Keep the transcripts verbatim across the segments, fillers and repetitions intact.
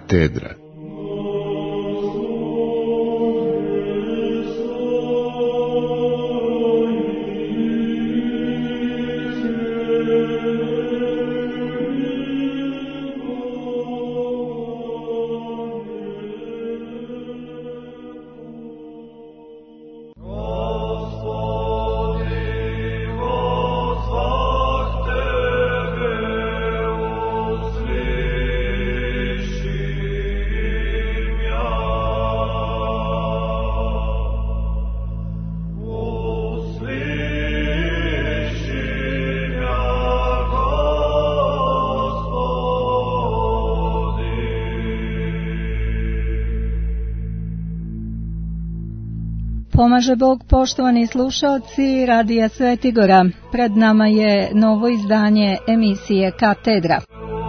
Katedra. Pomaže Bog, poštovani slušalci Radija Svetigora. Pred nama je novo izdanje emisije Katedra.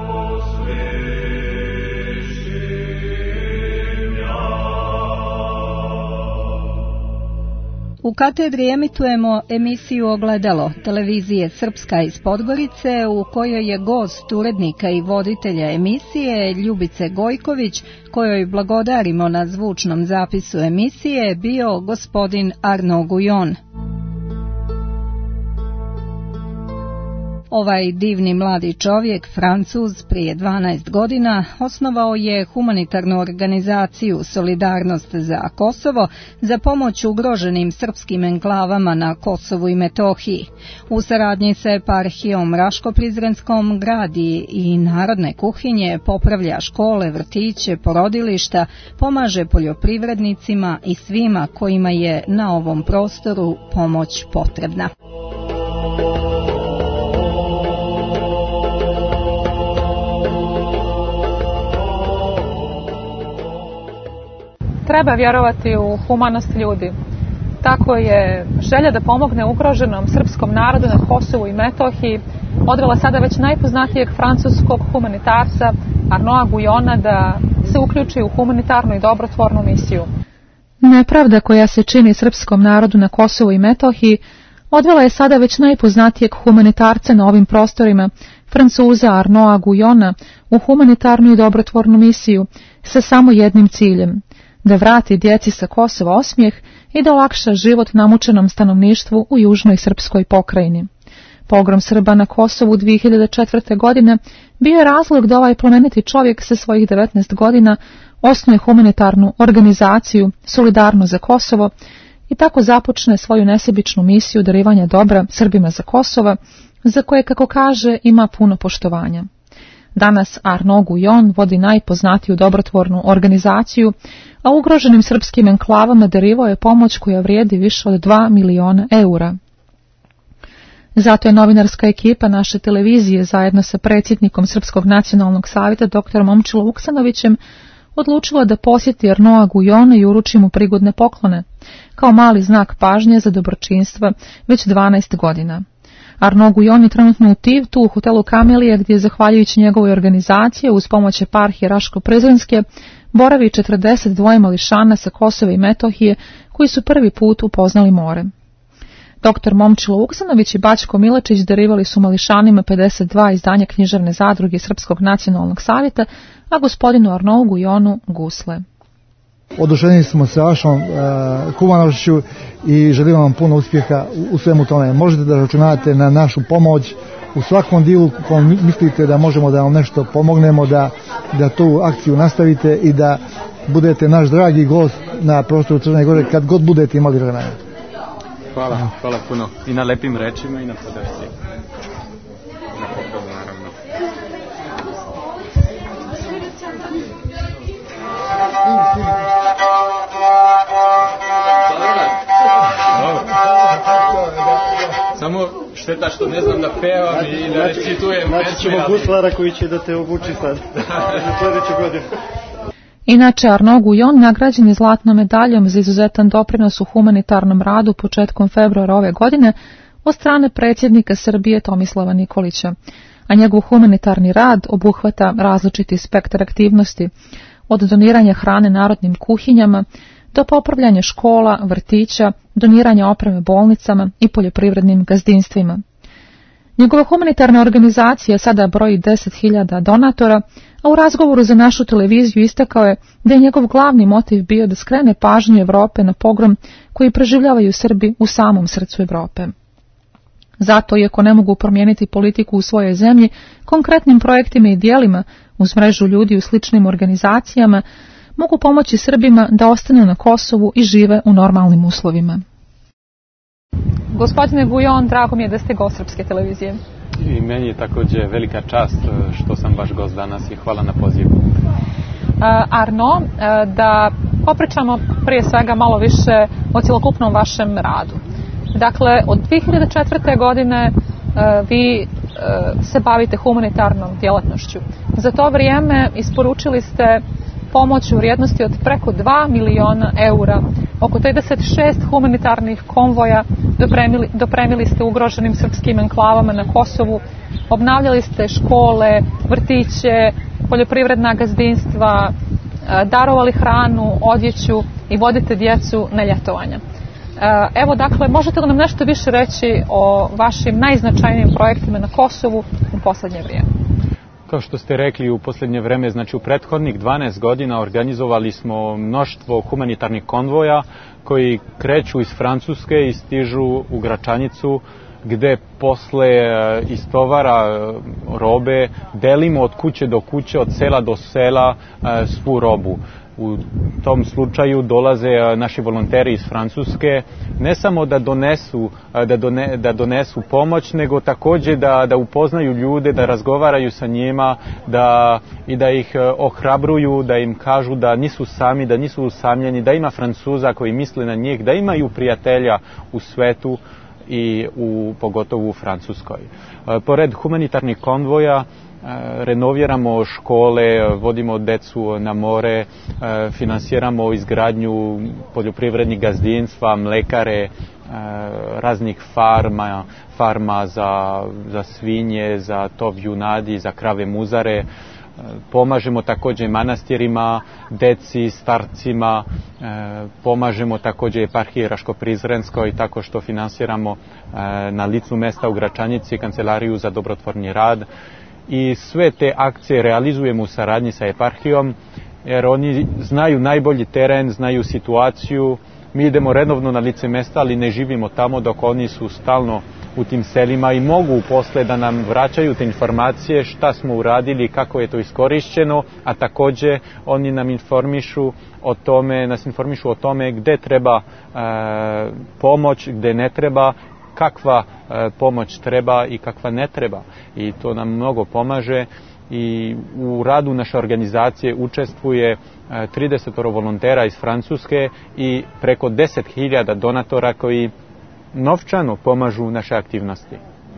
U Katedri emitujemo emisiju Ogledalo, televizije Srpska iz Podgorice, u kojoj je gost urednika i voditelja emisije Ljubice Gojković, kojoj blagodarimo na zvučnom zapisu emisije, bio gospodin Arnaud Guyon. Ovaj divni mladi čovjek, Francuz, prije dvanaest godina osnovao je humanitarnu organizaciju Solidarnost za Kosovo za pomoć ugroženim srpskim enklavama na Kosovu i Metohiji. U saradnji sa eparhijom Raško-Prizrenskom gradi i narodne kuhinje, popravlja škole, vrtiće, porodilišta, pomaže poljoprivrednicima i svima kojima je na ovom prostoru pomoć potrebna. Treba vjerovati u humanost ljudi. Tako je želja da pomogne ugroženom srpskom narodu na Kosovu i Metohiji odvela sada već najpoznatijeg francuskog humanitarca Arnaуда Guyona da se uključi u humanitarnu i dobrotvornu misiju. Nepravda koja se čini srpskom narodu na Kosovu i Metohiji odvela je sada već najpoznatijeg humanitarca na ovim prostorima, Francuza Arnaуда Guyona, u humanitarnu i dobrotvornu misiju sa samo jednim ciljem: da vrati djeci sa Kosova osmijeh i da olakša život namučenom stanovništvu u južnoj srpskoj pokrajini. Pogrom Srba na Kosovu dvije hiljade četvrte. godine bio je razlog da ovaj plemeniti čovjek sa svojih devetnaest godina osnuje humanitarnu organizaciju Solidarnost za Kosovo i tako započne svoju nesebičnu misiju darivanja dobra Srbima za Kosova, za koje, kako kaže, ima puno poštovanja. Danas Arnaud Guyon vodi najpoznatiju dobrotvornu organizaciju, a ugroženim srpskim enklavama darivao je pomoć koja vrijedi više od dva miliona eura. Zato je novinarska ekipa naše televizije zajedno sa predsjednikom Srpskog nacionalnog savjeta doktorom Momčilom Vuksanovićem odlučila da posjeti Arnaуда Guyona i uruči mu prigodne poklone, kao mali znak pažnje za dobročinstva već dvanaest godina. Arnaud Guyon je trenutno u Tivtu u hotelu Kamelija, gdje je zahvaljujući njegovoj organizaciji uz pomoć eparhije Raško-Prizrenske boravi četrdeset dva mališana sa Kosova i Metohije koji su prvi put upoznali more. Doktor Momčilo Vuksanović i Bačko Milačić darivali su mališanima pedeset dva izdanja književne zadruge Srpskog nacionalnog savjeta, a gospodinu Arnaudu Guyonu gusle. Oduševljeni smo sa vašom uh, humanošću i želim vam puno uspjeha u, u svemu tome. Možete da računate na našu pomoć u svakom dijelu kom mislite da možemo da vam nešto pomognemo, da, da tu akciju nastavite i da budete naš dragi gost na prostoru Crne Gore kad god budete imali vremena. Hvala, hvala puno i na lepim rečima i na podršci. Na pohvalu, naravno. Samo šteta što ne znam da pevam znači, i da recitujem. Znači ćemo guslara koji će da te obuči sad za sljedeću godinu. Inače, Arnaud Guyon nagrađen je zlatnom medaljom za izuzetan doprinos u humanitarnom radu početkom februara ove godine od strane predsjednika Srbije Tomislava Nikolića, a njegov humanitarni rad obuhvata različiti spektar aktivnosti, od doniranja hrane narodnim kuhinjama do popravljanja škola, vrtića, doniranja opreme bolnicama i poljoprivrednim gazdinstvima. Njegova humanitarna organizacija sada broji deset hiljada donatora, a u razgovoru za našu televiziju istakao je da je njegov glavni motiv bio da skrene pažnju Evrope na pogrom koji preživljavaju Srbi u samom srcu Evrope. Zato, iako ne mogu promijeniti politiku u svojoj zemlji, konkretnim projektima i dijelima uz mrežu ljudi u sličnim organizacijama, mogu pomoći Srbima da ostanu na Kosovu i žive u normalnim uslovima. Gospodine Gujon, drago mi je da ste gost Srpske televizije. I meni je također velika čast što sam vaš gost danas i hvala na pozivu. Arno, da popričamo prije svega malo više o cjelokupnom vašem radu. Dakle, od dvije hiljade četvrte. godine vi se bavite humanitarnom djelatnošću. Za to vrijeme isporučili ste pomoć u vrijednosti od preko dva miliona eura, oko trideset šest humanitarnih konvoja dopremili, dopremili ste ugroženim srpskim enklavama na Kosovu, obnavljali ste škole, vrtiće, poljoprivredna gazdinstva, darovali hranu, odjeću i vodite djecu na ljetovanja. Evo, dakle, možete li nam nešto više reći o vašim najznačajnijim projektima na Kosovu u posljednje vrijeme? Kao što ste rekli, u posljednje vrijeme, znači u prethodnih dvanaest godina organizovali smo mnoštvo humanitarnih konvoja koji kreću iz Francuske i stižu u Gračanicu, gdje posle istovara robe delimo od kuće do kuće, od sela do sela svu robu. U tom slučaju dolaze naši volonteri iz Francuske ne samo da donesu, da done, da donesu pomoć, nego također da, da upoznaju ljude, da razgovaraju sa njima da, i da ih ohrabruju, da im kažu da nisu sami, da nisu usamljeni, da ima Francuza koji misle na njih, da imaju prijatelja u svetu i u, pogotovo u Francuskoj. Pored humanitarnih konvoja renoviramo škole, vodimo decu na more, finansiramo izgradnju poljoprivrednih gazdinstva, mlekare, raznih farma, farma za, za svinje, za tov junadi, za krave muzare. Pomažemo također manastirima, deci, starcima, pomažemo također eparhiji Raško-Prizrenskoj tako što finansiramo na licu mesta u Gračanici kancelariju za dobrotvorni rad. I sve te akcije realizujemo u saradnji sa eparhijom, jer oni znaju najbolji teren, znaju situaciju. Mi idemo redovno na lice mesta, ali ne živimo tamo dok oni su stalno u tim selima i mogu posle da nam vraćaju te informacije šta smo uradili, kako je to iskorišćeno, a također oni nam informišu o tome, nas informišu o tome gdje treba e, pomoć, gdje ne treba, kakva e, pomoć treba i kakva ne treba. I to nam mnogo pomaže i u radu naše organizacije učestvuje e, trideset volontera iz Francuske i preko deset hiljada donatora koji novčano pomažu naše aktivnosti.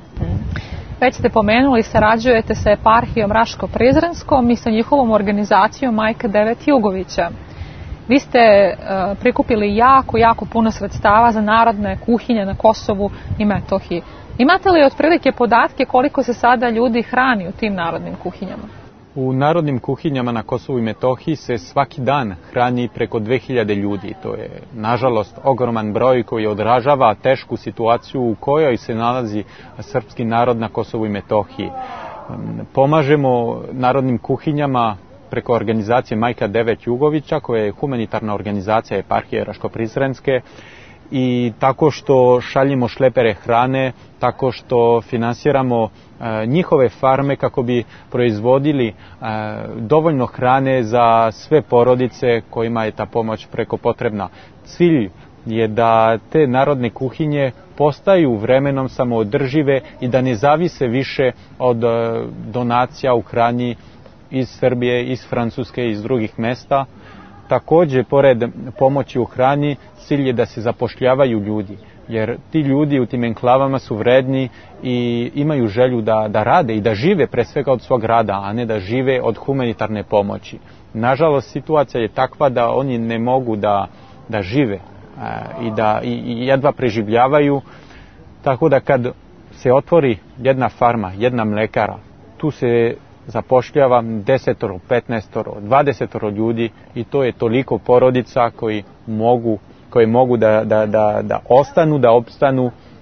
Već ste pomenuli, sarađujete sa eparhijom Raško-Prizrenskom i sa njihovom organizacijom Majka devet Jugovića. Vi ste uh, prikupili jako, jako puno sredstava za narodne kuhinje na Kosovu i Metohiji. Imate li otprilike podatke koliko se sada ljudi hrani u tim narodnim kuhinjama? U narodnim kuhinjama na Kosovu i Metohiji se svaki dan hrani preko dve hiljade ljudi. To je, nažalost, ogroman broj koji odražava tešku situaciju u kojoj se nalazi srpski narod na Kosovu i Metohiji. Pomažemo narodnim kuhinjama preko organizacije Majka devet Jugovića, koja je humanitarna organizacija eparhije Raško-Prizrenske, i tako što šaljimo šlepere hrane, tako što finansiramo e, njihove farme kako bi proizvodili e, dovoljno hrane za sve porodice kojima je ta pomoć preko potrebna. Cilj je da te narodne kuhinje postaju vremenom samoodržive i da ne zavise više od e, donacija u hrani iz Srbije, iz Francuske i iz drugih mesta. Također, pored pomoći u hrani, cilj je da se zapošljavaju ljudi, jer ti ljudi u tim enklavama su vredni i imaju želju da, da rade i da žive pre svega od svog rada, a ne da žive od humanitarne pomoći. Nažalost, situacija je takva da oni ne mogu da, da žive i da i, i jedva preživljavaju, tako da kad se otvori jedna farma, jedna mlekara, tu se zapošljava desetoro, petnaestoro, dvadesetoro ljudi i to je toliko porodica koji mogu, koji mogu da, da, da, da ostanu, da opstanu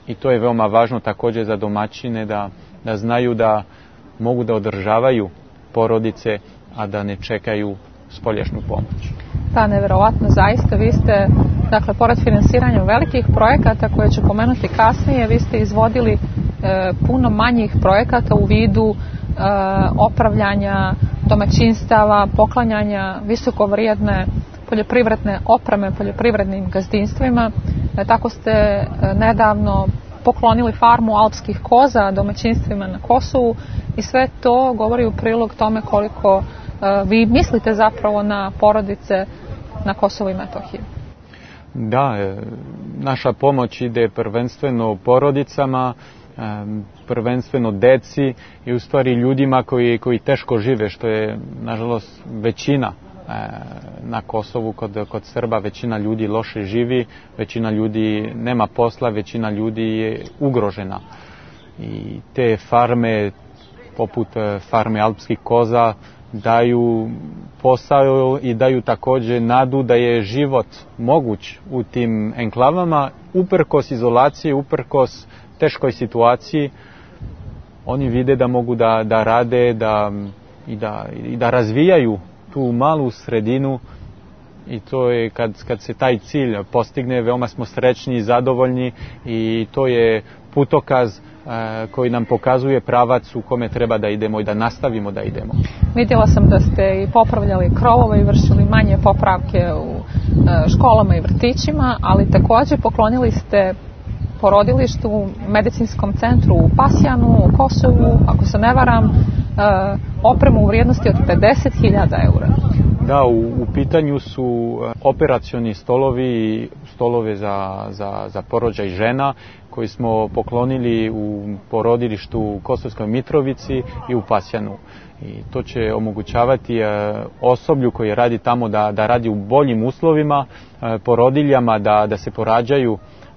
i to je veoma važno također za domaćine da, da znaju da mogu da održavaju porodice, a da ne čekaju spoljašnju pomoć. Pa neverovatno, zaista vi ste, dakle, pored finansiranja velikih projekata koje ću pomenuti kasnije, vi ste izvodili e, puno manjih projekata u vidu e, opravljanja domaćinstava, poklanjanja visokovrijedne poljoprivredne opreme poljoprivrednim gazdinstvima. E, tako ste e, nedavno poklonili farmu alpskih koza domaćinstvima na Kosovu i sve to govori u prilog tome koliko vi mislite zapravo na porodice na Kosovu i Metohiji. Da, naša pomoć ide prvenstveno porodicama, prvenstveno deci i u stvari ljudima koji, koji teško žive, što je nažalost većina na Kosovu kod, kod Srba, većina ljudi loše živi, većina ljudi nema posla, većina ljudi je ugrožena. I te farme, poput farme alpskih koza, daju posao i daju također nadu da je život moguć u tim enklavama, uprkos izolaciji, uprkos teškoj situaciji. Oni vide da mogu da, da rade da, i, da, i da razvijaju tu malu sredinu i to je kad, kad se taj cilj postigne, veoma smo srećni i zadovoljni i to je putokaz koji nam pokazuje pravac u kome treba da idemo i da nastavimo da idemo. Vidjela sam da ste i popravljali krovove i vršili manje popravke u školama i vrtićima, ali također poklonili ste porodilištu u medicinskom centru u Pasjanu, u Kosovu, ako se ne varam, opremu u vrijednosti od pedeset hiljada eura. Da, u, u pitanju su operacioni stolovi i stolove za, za, za porođaj žena koji smo poklonili u porodilištu u Kosovskoj Mitrovici i u Pasjanu. I to će omogućavati osoblju koji radi tamo da, da radi u boljim uslovima, porodiljama da, da se porađaju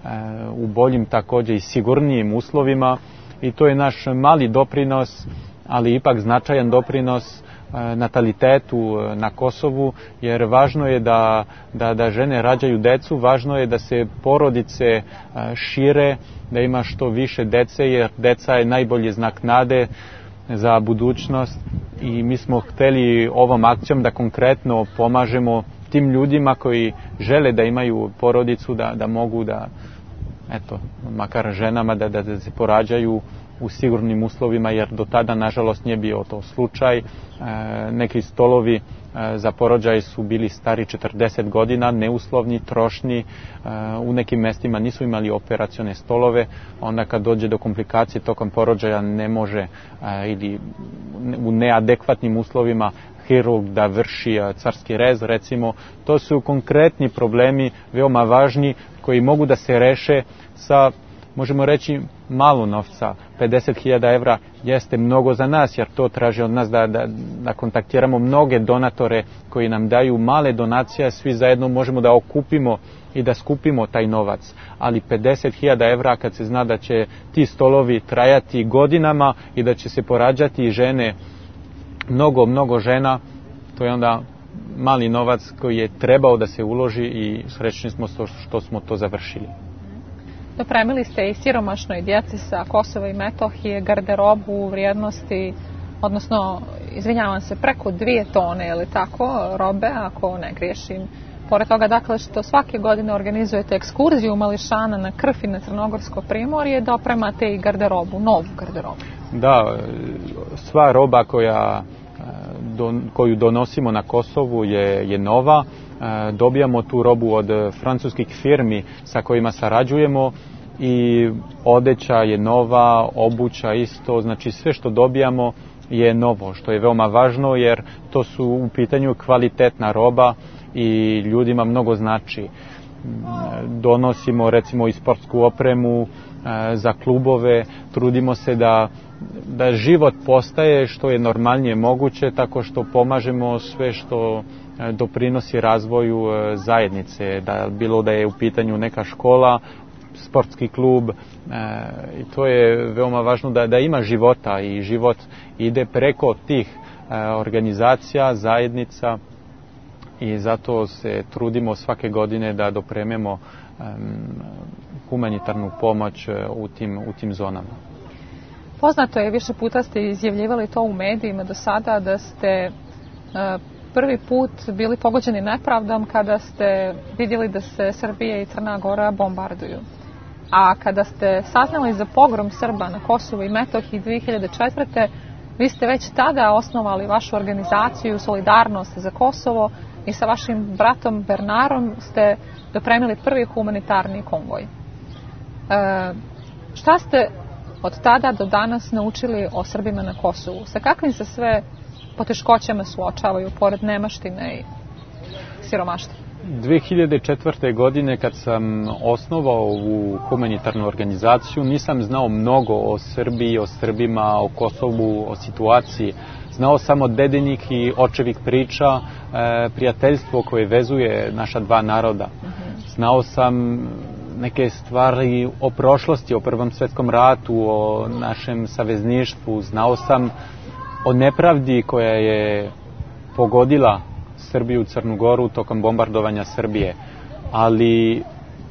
u boljim također i sigurnijim uslovima i to je naš mali doprinos, ali ipak značajan doprinos natalitetu na Kosovu, jer važno je da, da, da žene rađaju decu, važno je da se porodice šire, da ima što više dece, jer deca je najbolji znak nade za budućnost i mi smo hteli ovom akcijom da konkretno pomažemo tim ljudima koji žele da imaju porodicu, da, da mogu da, eto, makar ženama da, da, da se porađaju u sigurnim uslovima, jer do tada nažalost nije bio to slučaj. E, neki stolovi e, za porođaj su bili stari četrdeset godina, neuslovni, trošni, e, u nekim mestima nisu imali operacione stolove, onda kad dođe do komplikacije tokom porođaja ne može e, ili u neadekvatnim uslovima hirurg da vrši carski rez, recimo. To su konkretni problemi, veoma važni, koji mogu da se reše sa, možemo reći, malo novca. pedeset hiljada evra jeste mnogo za nas, jer to traži od nas da, da, da kontaktiramo mnoge donatore koji nam daju male donacije, svi zajedno možemo da okupimo i da skupimo taj novac. Ali pedeset hiljada evra, kad se zna da će ti stolovi trajati godinama i da će se porađati žene, mnogo, mnogo žena, to je onda mali novac koji je trebao da se uloži i srećni smo što smo to završili. Dopremili ste i siromašnoj djeci sa Kosova i Metohije garderobu u vrijednosti, odnosno, izvinjavam se, preko dvije tone, je li tako, robe, ako ne griješim. Pored toga, dakle, što svake godine organizujete ekskurziju mališana na Krf i na Crnogorsko primorje, da opremate i garderobu, novu garderobu. Da, sva roba koja, don, koju donosimo na Kosovu je, je nova. Dobijamo tu robu od francuskih firmi sa kojima sarađujemo i odeća je nova, obuća isto, znači sve što dobijamo je novo, što je veoma važno jer to su u pitanju kvalitetna roba i ljudima mnogo znači. Donosimo recimo i sportsku opremu za klubove, trudimo se da, da život postaje što je normalnije moguće, tako što pomažemo sve što doprinosi razvoju zajednice, da bilo da je u pitanju neka škola, sportski klub, e, i to je veoma važno da, da ima života i život ide preko tih e, organizacija, zajednica i zato se trudimo svake godine da doprememo e, humanitarnu pomoć u tim, u tim zonama. Poznato je, više puta ste izjavljivali to u medijima do sada, da ste prvi put bili pogođeni nepravdom kada ste vidjeli da se Srbija i Crna Gora bombarduju. A kada ste saznali za pogrom Srba na Kosovu i Metohiji dvije hiljade četvrte. vi ste već tada osnovali vašu organizaciju Solidarnost za Kosovo i sa vašim bratom Bernarom ste dopremili prvi humanitarni konvoj. E, šta ste od tada do danas naučili o Srbima na Kosovu? Sa kakvim se sve poteškoćama suočavaju pored nemaštine i siromaštva? dvije hiljade četvrte. godine kad sam osnovao ovu humanitarnu organizaciju nisam znao mnogo o Srbiji, o Srbima, o Kosovu, o situaciji. Znao sam od dedenih i očevih priča, e, prijateljstvo koje vezuje naša dva naroda. Znao sam neke stvari o prošlosti, o Prvom svjetskom ratu, o našem savezništvu. Znao sam o nepravdi koja je pogodila Srbiju, Crnu Goru tokom bombardovanja Srbije, ali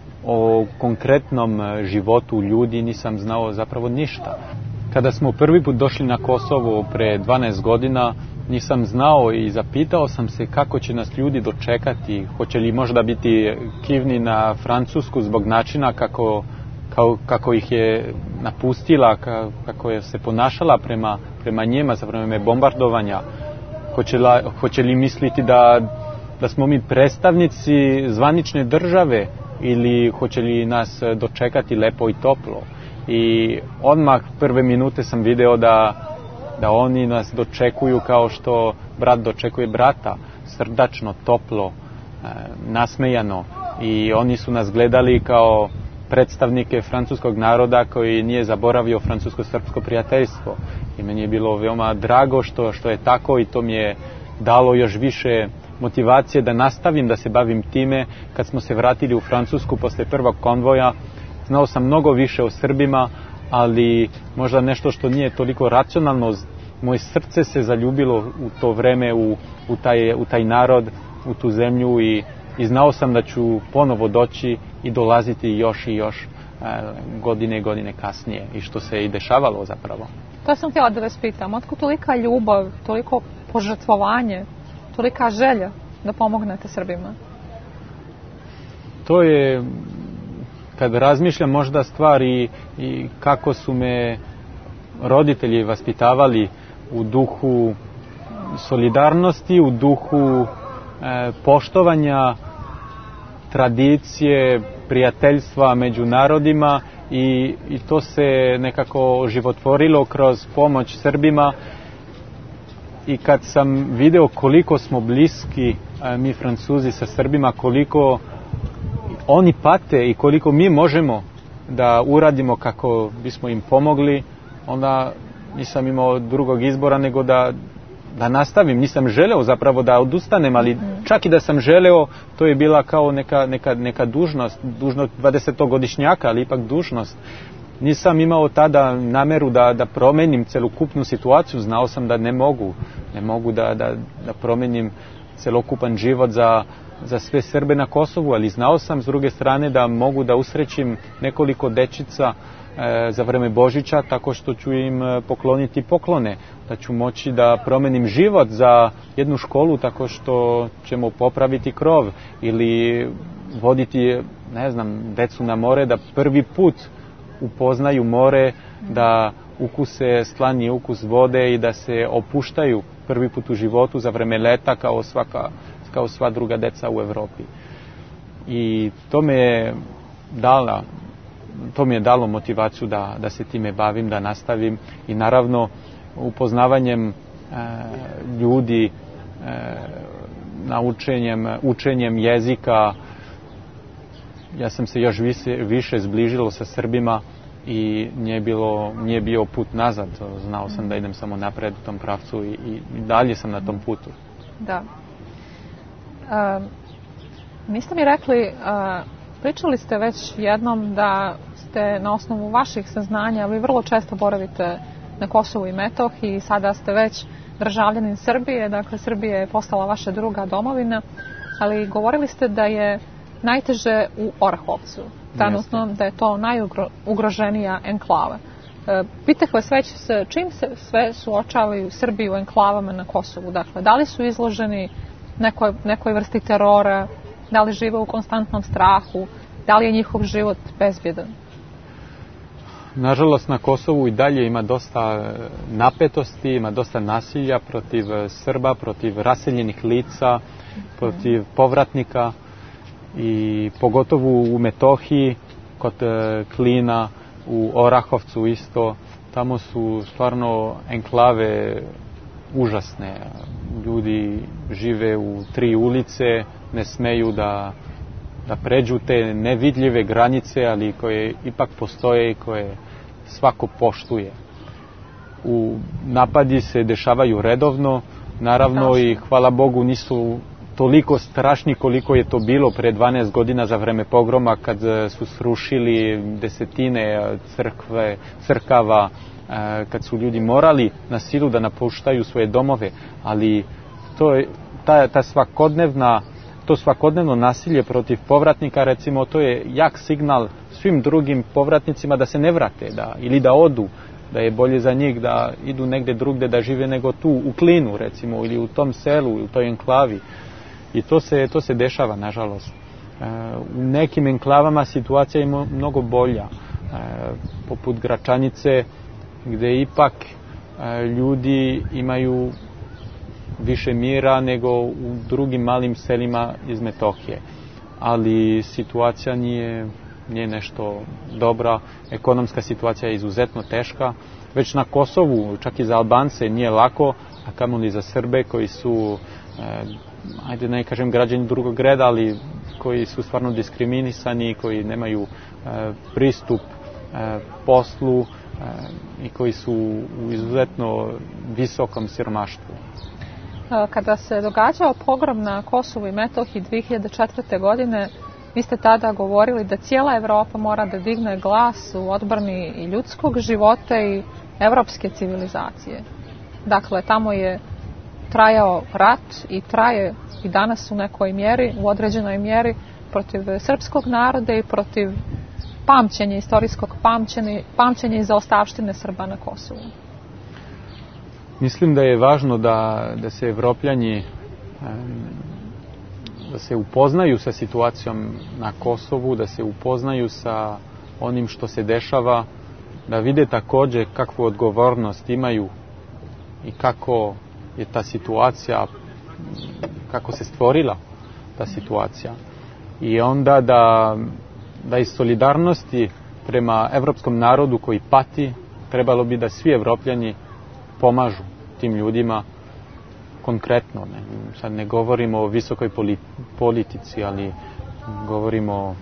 o konkretnom životu ljudi nisam znao zapravo ništa. Kada smo prvi put došli na Kosovo pre dvanaest godina, nisam znao i zapitao sam se kako će nas ljudi dočekati, hoće li možda biti kivni na Francusku zbog načina kako, kako, kako ih je napustila, kako je se ponašala prema, prema njima za vreme bombardovanja. Hoće, la, hoće li misliti da, da smo mi predstavnici zvanične države ili hoće li nas dočekati lepo i toplo. I odmah prve minute sam video da, da oni nas dočekuju kao što brat dočekuje brata, srdačno, toplo, e, nasmejano. I oni su nas gledali kao predstavnike francuskog naroda koji nije zaboravio francusko-srpsko prijateljstvo. I meni je bilo veoma drago što, što je tako i to mi je dalo još više motivacije da nastavim da se bavim time. Kad smo se vratili u Francusku posle prvog konvoja, znao sam mnogo više o Srbima, ali možda nešto što nije toliko racionalno. Moje srce se zaljubilo u to vreme u, u, taj, u taj narod, u tu zemlju i, i znao sam da ću ponovo doći i dolaziti još i još e, godine i godine kasnije i što se i dešavalo zapravo. To sam htjela da vas pitam, otkud tolika ljubav, toliko požrtvovanje, tolika želja da pomognete Srbima? To je, kad razmišljam možda stvari i kako su me roditelji vaspitavali u duhu solidarnosti, u duhu e, poštovanja tradicije, prijateljstva među narodima i, i to se nekako životvorilo kroz pomoć Srbima. I kad sam video koliko smo bliski, e, mi Francuzi sa Srbima, koliko oni pate i koliko mi možemo da uradimo kako bismo im pomogli, onda nisam imao drugog izbora nego da, da nastavim. Nisam želeo zapravo da odustanem, ali čak i da sam želeo, to je bila kao neka, neka, neka dužnost, dužnost dvadesetogodišnjaka, ali ipak dužnost. Nisam imao tada nameru da, da promenim celokupnu situaciju, znao sam da ne mogu, ne mogu da, da, da promenim celokupan život za za sve Srbe na Kosovu, ali znao sam s druge strane da mogu da usrećim nekoliko dečica e, za vreme Božića tako što ću im pokloniti poklone, da ću moći da promenim život za jednu školu tako što ćemo popraviti krov ili voditi, ne znam, decu na more da prvi put upoznaju more, da ukuse slani ukus vode i da se opuštaju prvi put u životu za vreme leta kao svaka kao sva druga deca u Evropi. I to me je dala, to mi je dalo motivaciju da, da se time bavim, da nastavim i naravno upoznavanjem e, ljudi, e, naučenjem, učenjem jezika. Ja sam se još više, više zbližilo sa Srbima i nije, bilo, nije bio put nazad. Znao sam da idem samo napred u tom pravcu i, i dalje sam na tom putu. Da. Uh, niste mi rekli, uh, pričali ste već jednom da ste na osnovu vaših saznanja, vi vrlo često boravite na Kosovu i Metohiji, sada ste već državljanin Srbije, dakle Srbija je postala vaša druga domovina, ali govorili ste da je najteže u Orahovcu. Trenutno da je to najugroženija enklava. Pitak vas već s čim se sve suočavaju Srbi u enklavama na Kosovu? Dakle, da li su izloženi nekoj, nekoj vrsti terora, da li žive u konstantnom strahu, da li je njihov život bezbjedan? Nažalost, na Kosovu i dalje ima dosta napetosti, ima dosta nasilja protiv Srba, protiv raseljenih lica, protiv povratnika i pogotovo u Metohiji, kod Klina, u Orahovcu isto. Tamo su stvarno enklave užasne. Ljudi žive u tri ulice, ne smeju da, da pređu te nevidljive granice, ali koje ipak postoje i koje svako poštuje. U napadi se dešavaju redovno, naravno i hvala Bogu nisu toliko strašni koliko je to bilo pre dvanaest godina za vreme pogroma kad su srušili desetine crkve, crkava, kad su ljudi morali na silu da napuštaju svoje domove, ali to je ta, ta svakodnevna to svakodnevno nasilje protiv povratnika, recimo, to je jak signal svim drugim povratnicima da se ne vrate, da, ili da odu, da je bolje za njih da idu negde drugde da žive nego tu u Klinu, recimo, ili u tom selu, u toj enklavi. I to se, to se dešava, nažalost. E, u nekim enklavama situacija je mnogo bolja, e, poput Gračanice, gde ipak e, ljudi imaju više mira nego u drugim malim selima iz Metohije. Ali situacija nije, nije nešto dobra, ekonomska situacija je izuzetno teška. Već na Kosovu, čak i za Albance, nije lako, a kamoli za Srbe koji su, e, ajde ne kažem građani drugog reda, ali koji su stvarno diskriminisani, koji nemaju e, pristup e, poslu e, i koji su u izuzetno visokom siromaštvu. Kada se događao pogrom na Kosovu i Metohiji dve hiljade četvrte. godine, vi ste tada govorili da cijela Evropa mora da digne glas u odbrani i ljudskog života i evropske civilizacije. Dakle, tamo je trajao rat i traje i danas u nekoj mjeri, u određenoj mjeri, protiv srpskog naroda i protiv pamćenja, istorijskog pamćenja, pamćenja i zaostavštine Srba na Kosovu. Mislim da je važno da, da se Evropljani da se upoznaju sa situacijom na Kosovu, da se upoznaju sa onim što se dešava, da vide također kakvu odgovornost imaju i kako je ta situacija, kako se stvorila ta situacija. I onda da, da iz solidarnosti prema evropskom narodu koji pati, trebalo bi da svi Evropljani pomažu tim ljudima konkretno. Ne, sad ne govorimo o visokoj politici, ali govorimo o,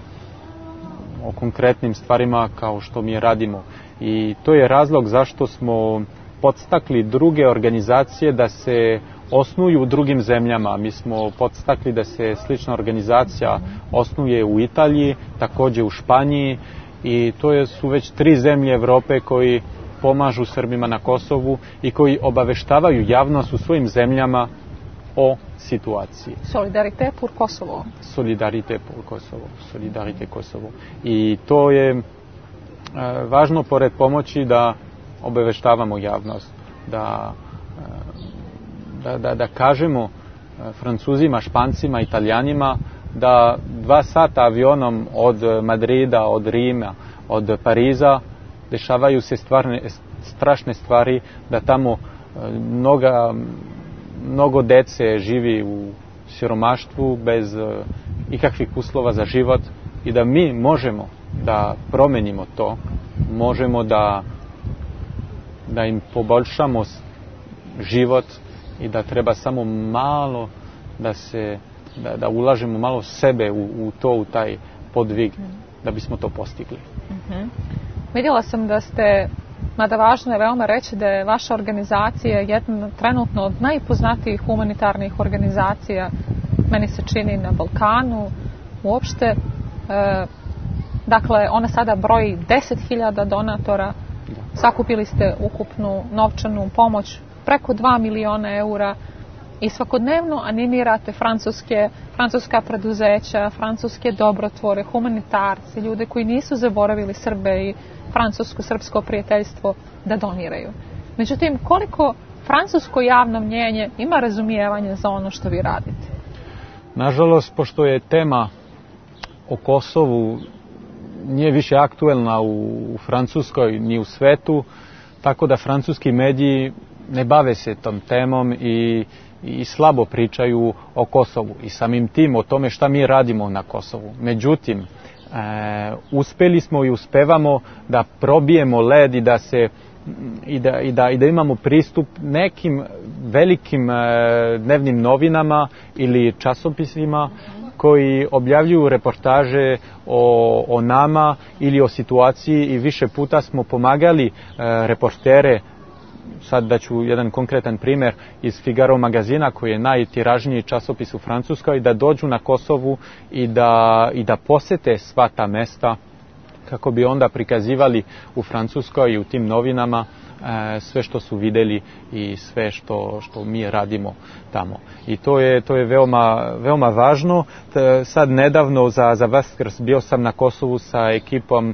o konkretnim stvarima kao što mi radimo. I to je razlog zašto smo podstakli druge organizacije da se osnuju u drugim zemljama. Mi smo podstakli da se slična organizacija osnuje u Italiji, također u Španiji, i to je, su već tri zemlje Evrope koji pomažu Srbima na Kosovu i koji obaveštavaju javnost u svojim zemljama o situaciji. Solidarité pour Kosovo. Solidarité pour Kosovo. Solidarité Kosovo. I to je e, važno pored pomoći da obaveštavamo javnost, da, da, da, da kažemo Francuzima, Špancima, Italijanima da dva sata avionom od Madrida, od Rima, od Pariza dešavaju se stvarne, strašne stvari, da tamo mnoga, mnogo dece živi u siromaštvu bez ikakvih uslova za život i da mi možemo da promenimo to, možemo da, da im poboljšamo život i da treba samo malo da se da, da ulažemo malo sebe u, u to, u taj podvig, da bismo to postigli. Mm-hmm. Vidjela sam da ste, mada važno je veoma reći da je vaša organizacija jedna trenutno od najpoznatijih humanitarnih organizacija, meni se čini, na Balkanu uopšte. E, dakle, ona sada broji deset hiljada donatora, sakupili ste ukupnu novčanu pomoć preko dva miliona eura i svakodnevno animirate francuske, francuska preduzeća, francuske dobrotvore, humanitarci, ljude koji nisu zaboravili Srbe i francusko-srpsko prijateljstvo da doniraju. Međutim, koliko francusko javno mnjenje ima razumijevanje za ono što vi radite? Nažalost, pošto je tema o Kosovu nije više aktuelna u Francuskoj ni u svetu, tako da francuski mediji ne bave se tom temom i, i slabo pričaju o Kosovu i samim tim o tome šta mi radimo na Kosovu. Međutim, e, uspeli smo i uspevamo da probijemo led i da se i da, i da, i da imamo pristup nekim velikim e, dnevnim novinama ili časopisima koji objavljuju reportaže o, o nama ili o situaciji i više puta smo pomagali e, reportere. Sad da ću jedan konkretan primjer iz Figaro magazina koji je najtiražniji časopis u Francuskoj, da dođu na Kosovu i da, i da posete sva ta mesta kako bi onda prikazivali u Francuskoj i u tim novinama e, sve što su vidjeli i sve što, što mi radimo tamo. I to je, to je veoma, veoma važno. T, sad nedavno za, za Vaskrs bio sam na Kosovu sa ekipom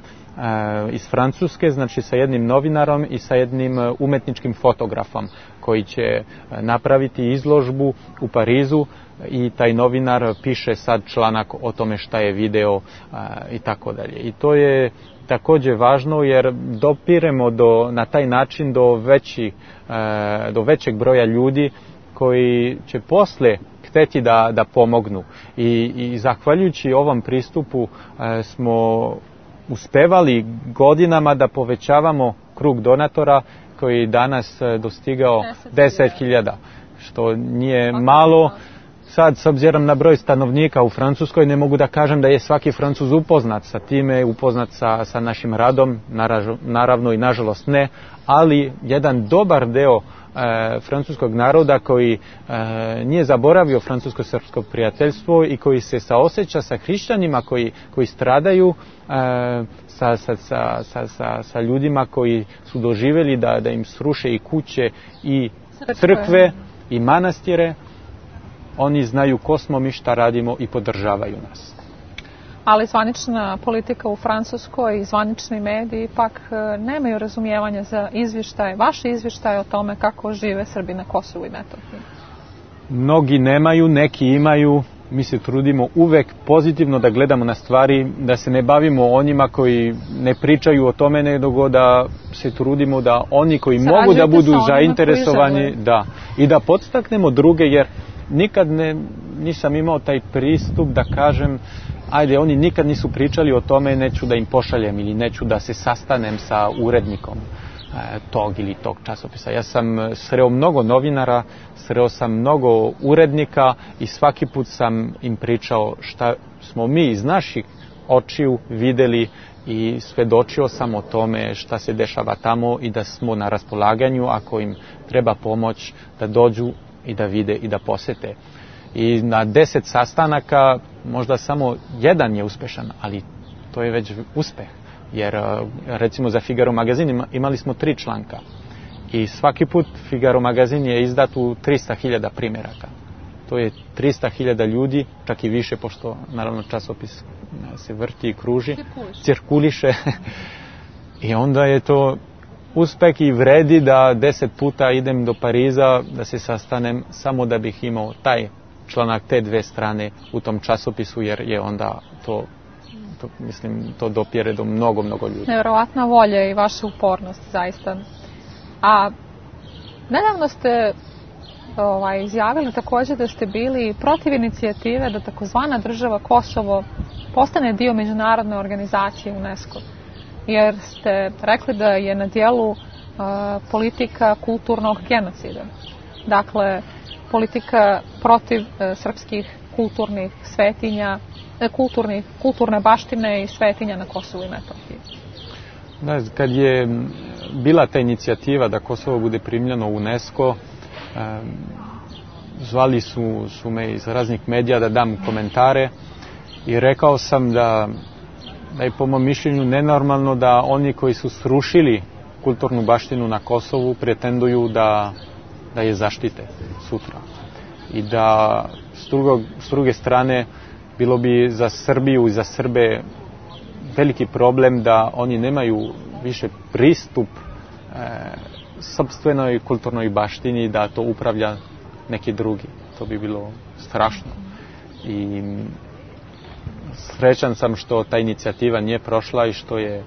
iz Francuske, znači sa jednim novinarom i sa jednim umetničkim fotografom koji će napraviti izložbu u Parizu i taj novinar piše sad članak o tome šta je video i tako dalje. I to je također važno jer dopiremo do, na taj način do, veći, do većeg broja ljudi koji će posle hteti da, da pomognu. I, i zahvaljujući ovom pristupu smo uspevali godinama da povećavamo krug donatora koji danas dostigao deset hiljada, što nije malo. Sad, s obzirom na broj stanovnika u Francuskoj, ne mogu da kažem da je svaki Francuz upoznat sa time, upoznat sa, sa našim radom, naravno i nažalost ne, ali jedan dobar deo e, francuskog naroda koji e, nije zaboravio francusko-srpsko prijateljstvo i koji se saoseća sa hrišćanima koji, koji stradaju, e, sa, sa, sa, sa, sa, sa ljudima koji su doživjeli da, da im sruše i kuće i crkve i manastire. Oni znaju ko smo mi, šta radimo i podržavaju nas. Ali zvanična politika u Francuskoj i zvanični mediji ipak nemaju razumijevanja za izvještaje, vaše izvještaje o tome kako žive Srbi na Kosovu i Metohiji. Mnogi nemaju, neki imaju. Mi se trudimo uvek pozitivno da gledamo na stvari, da se ne bavimo onima koji ne pričaju o tome, nego da se trudimo da oni koji mogu da budu zainteresovani, da, i da podstaknemo druge, jer nikad ne, nisam imao taj pristup da kažem, ajde, oni nikad nisu pričali o tome, neću da im pošaljem ili neću da se sastanem sa urednikom e, tog ili tog časopisa. Ja sam sreo mnogo novinara, sreo sam mnogo urednika i svaki put sam im pričao šta smo mi iz naših očiju videli i svedočio sam o tome šta se dešava tamo i da smo na raspolaganju ako im treba pomoć da dođu i da vide i da posete. I na deset sastanaka možda samo jedan je uspešan, ali to je već uspeh. Jer recimo za Figaro magazin imali smo tri članka i svaki put Figaro magazin je izdat u trista hiljada primjeraka. To je trista hiljada ljudi, čak i više, pošto naravno časopis se vrti i kruži, cirkuliše. I onda je to uspeh i vredi da deset puta idem do Pariza da se sastanem samo da bih imao taj članak, te dve strane u tom časopisu, jer je onda to, to mislim, to dopire do mnogo, mnogo ljudi. Nevjerovatna volja i vaša upornost, zaista. A nedavno ste ovaj, izjavili također da ste bili protiv inicijative da takozvana država Kosovo postane dio međunarodne organizacije UNESCO. Jer ste rekli da je na dijelu uh, politika kulturnog genocida. Dakle, politika protiv uh, srpskih kulturnih svetinja, uh, kulturnih, kulturne baštine i svetinja na Kosovu i Metohiji. Da, kad je bila ta inicijativa da Kosovo bude primljeno u UNESCO, um, zvali su, su me iz raznih medija da dam komentare i rekao sam da da je po mom mišljenju nenormalno da oni koji su srušili kulturnu baštinu na Kosovu pretenduju da, da je zaštite sutra. i da s, drugog, s druge strane bilo bi za Srbiju i za Srbe veliki problem da oni nemaju više pristup e, sopstvenoj kulturnoj baštini, da to upravlja neki drugi. To bi bilo strašno. I srećan sam što ta inicijativa nije prošla i što je e,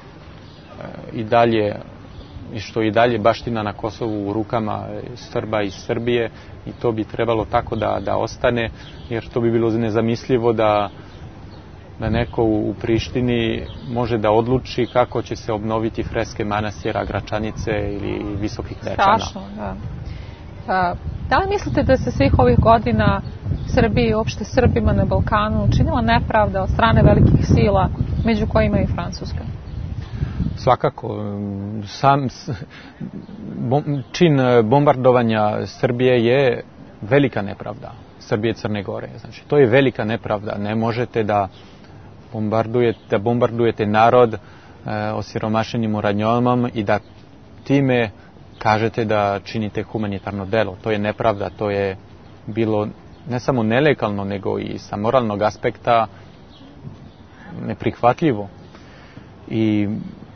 i dalje i što i dalje baština na Kosovu u rukama Srba iz Srbije i to bi trebalo tako da, da ostane, jer to bi bilo nezamislivo da, da neko u, u Prištini može da odluči kako će se obnoviti freske manastira Gračanice ili Visokih Dečana. Strašno, da. A, da li mislite da se svih ovih godina Srbiji i uopšte Srbima na Balkanu činila nepravda od strane velikih sila, među kojima i Francuska? Svakako. Sam bom, čin bombardovanja Srbije je velika nepravda. Srbije i Crne Gore. Znači, to je velika nepravda. Ne možete da bombardujete, da bombardujete narod e, osiromašenim uranijomom i da time kažete da činite humanitarno delo. To je nepravda. To je bilo ne samo nelegalno, nego i sa moralnog aspekta neprihvatljivo. I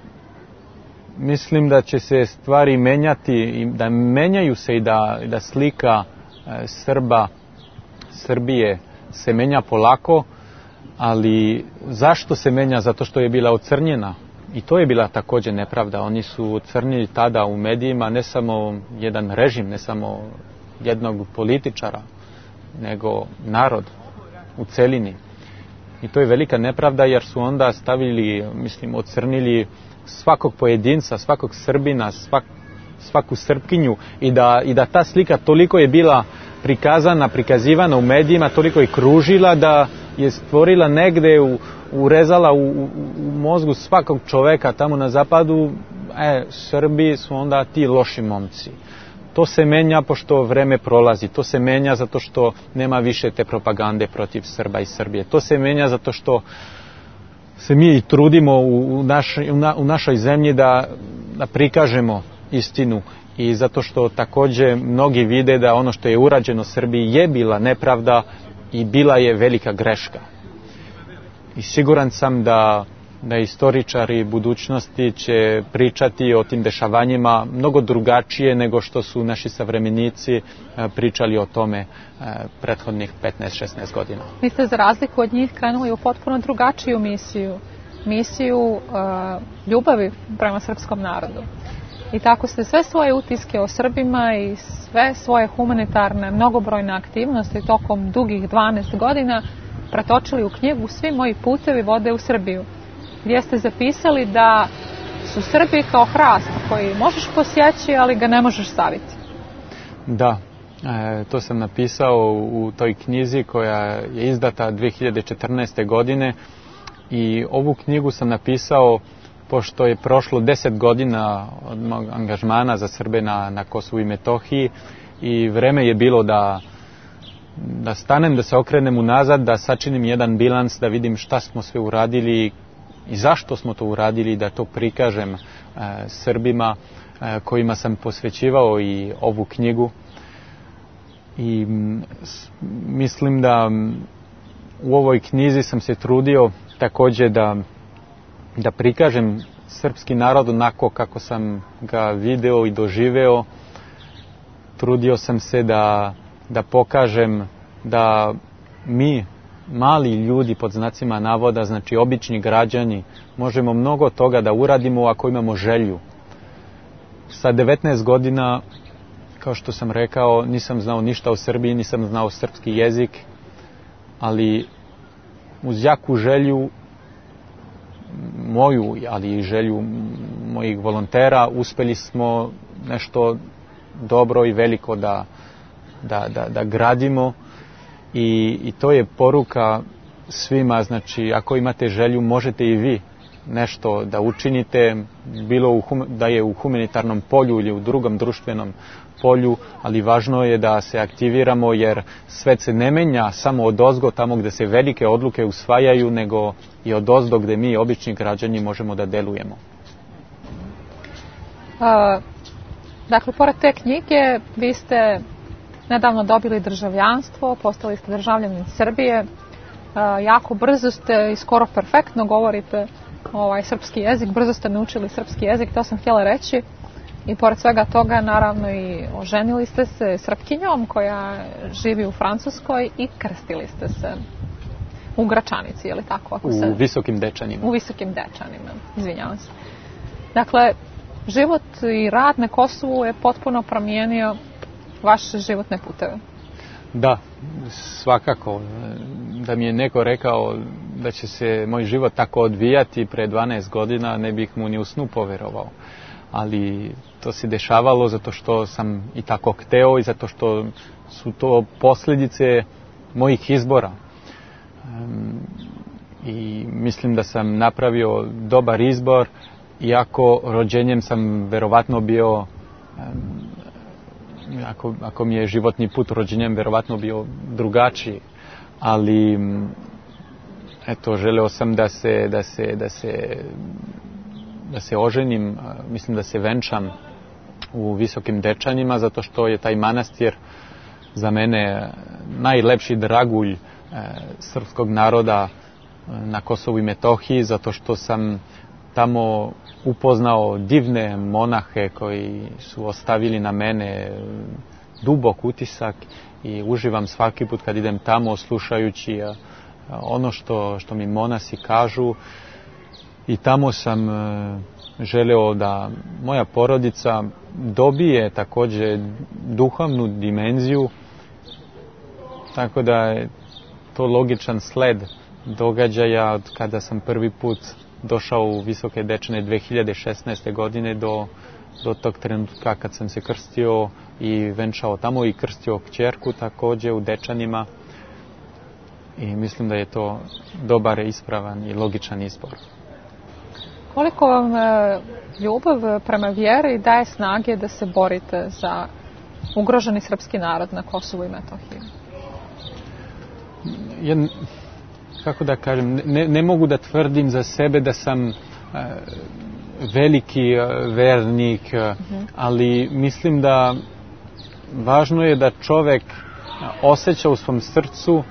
mislim da će se stvari menjati, da menjaju se i da, da slika e, Srba, Srbije se menja polako, ali zašto se menja? Zato što je bila ocrnjena. I to je bila također nepravda. Oni su ocrnjeni tada u medijima ne samo jedan režim, ne samo jednog političara, nego narod u celini. I to je velika nepravda jer su onda stavili, mislim, ocrnili svakog pojedinca, svakog Srbina, svak, svaku Srpkinju i da, i da ta slika toliko je bila prikazana, prikazivana u medijima, toliko je kružila da je stvorila negde, u, urezala u, u, u mozgu svakog čoveka tamo na zapadu, e, Srbi su onda ti loši momci. To se menja pošto vreme prolazi, to se menja zato što nema više te propagande protiv Srba i Srbije. To se menja zato što se mi trudimo u, naš, u, na, u našoj zemlji da, da prikažemo istinu i zato što također mnogi vide da ono što je urađeno Srbiji je bila nepravda i bila je velika greška. I siguran sam da, da istoričari budućnosti će pričati o tim dešavanjima mnogo drugačije nego što su naši savremenici pričali o tome prethodnih petnaest šesnaest godina. Vi ste za razliku od njih krenuli u potpuno drugačiju misiju, misiju uh, ljubavi prema srpskom narodu. I tako ste sve svoje utiske o Srbima i sve svoje humanitarne mnogobrojne aktivnosti tokom dugih dvanaest godina pretočili u knjigu Svi moji putevi vode u Srbiju, gdje ste zapisali da su Srbi kao hrast koji možeš posjeći, ali ga ne možeš staviti. Da, e, to sam napisao u toj knjizi koja je izdata dvije hiljade četrnaeste. godine i ovu knjigu sam napisao pošto je prošlo deset godina od mog angažmana za Srbe na, na Kosovu i Metohiji i vreme je bilo da da stanem, da se okrenem unazad, da sačinim jedan bilans, da vidim šta smo sve uradili i zašto smo to uradili, da to prikažem e, Srbima e, kojima sam posvećivao i ovu knjigu. I m, s, mislim da m, u ovoj knjizi sam se trudio također da, da prikažem srpski narod onako kako sam ga video i doživeo. Trudio sam se da da pokažem da mi, mali ljudi pod znacima navoda, znači obični građani, možemo mnogo toga da uradimo ako imamo želju. Sa devetnaest godina, kao što sam rekao, nisam znao ništa o Srbiji, nisam znao srpski jezik, ali uz jaku želju moju, ali i želju mojih volontera, uspjeli smo nešto dobro i veliko da Da, da, da gradimo i, i to je poruka svima, znači ako imate želju možete i vi nešto da učinite, bilo u, da je u humanitarnom polju ili u drugom društvenom polju, ali važno je da se aktiviramo jer svet se ne menja samo odozgo tamo gdje se velike odluke usvajaju, nego i odozdo gdje mi obični građani možemo da delujemo. A, dakle, pored te knjige vi ste nedavno dobili državljanstvo, postali ste državljanin Srbije. Jako brzo ste i skoro perfektno govorite ovaj srpski jezik, brzo ste naučili srpski jezik, to sam htjela reći. I pored svega toga, naravno, i oženili ste se Srpkinjom koja živi u Francuskoj i krstili ste se u Gračanici, je li tako? Ako se... U Visokim Dečanima. U Visokim Dečanima, izvinjavam se. Dakle, život i rad na Kosovu je potpuno promijenio vaše životne puteve. Da, svakako. Da mi je neko rekao da će se moj život tako odvijati pre dvanaest godina, ne bih mu ni u snu poverovao. Ali to se dešavalo zato što sam i tako hteo i zato što su to posljedice mojih izbora. Um, I mislim da sam napravio dobar izbor, iako rođenjem sam verovatno bio, um, ako, ako mi je životni put rođenjem verovatno bio drugačiji. Ali eto, želeo sam da se, da se, da se da se oženim, mislim da se venčam u Visokim Dečanima, zato što je taj manastir za mene najlepši dragulj e, srpskog naroda na Kosovu i Metohiji, zato što sam tamo upoznao divne monahe koji su ostavili na mene dubok utisak i uživam svaki put kad idem tamo slušajući e, ono što, što mi monasi kažu. I tamo sam e, želeo da moja porodica dobije također duhovnu dimenziju, tako da je to logičan sled događaja od kada sam prvi put došao u Visoke Dečane dve hiljade šesnaeste. godine do, do tog trenutka kad sam se krstio i venčao tamo i krstio kćerku također u Dečanima. I mislim da je to dobar, ispravan i logičan izbor. Koliko vam ljubav prema vjeri daje snage da se borite za ugroženi srpski narod na Kosovu i Metohiji? Ja, kako da kažem, ne, ne mogu da tvrdim za sebe da sam uh, veliki uh, vernik, uh, uh-huh. ali mislim da važno je da čovjek osjeća u svom srcu um,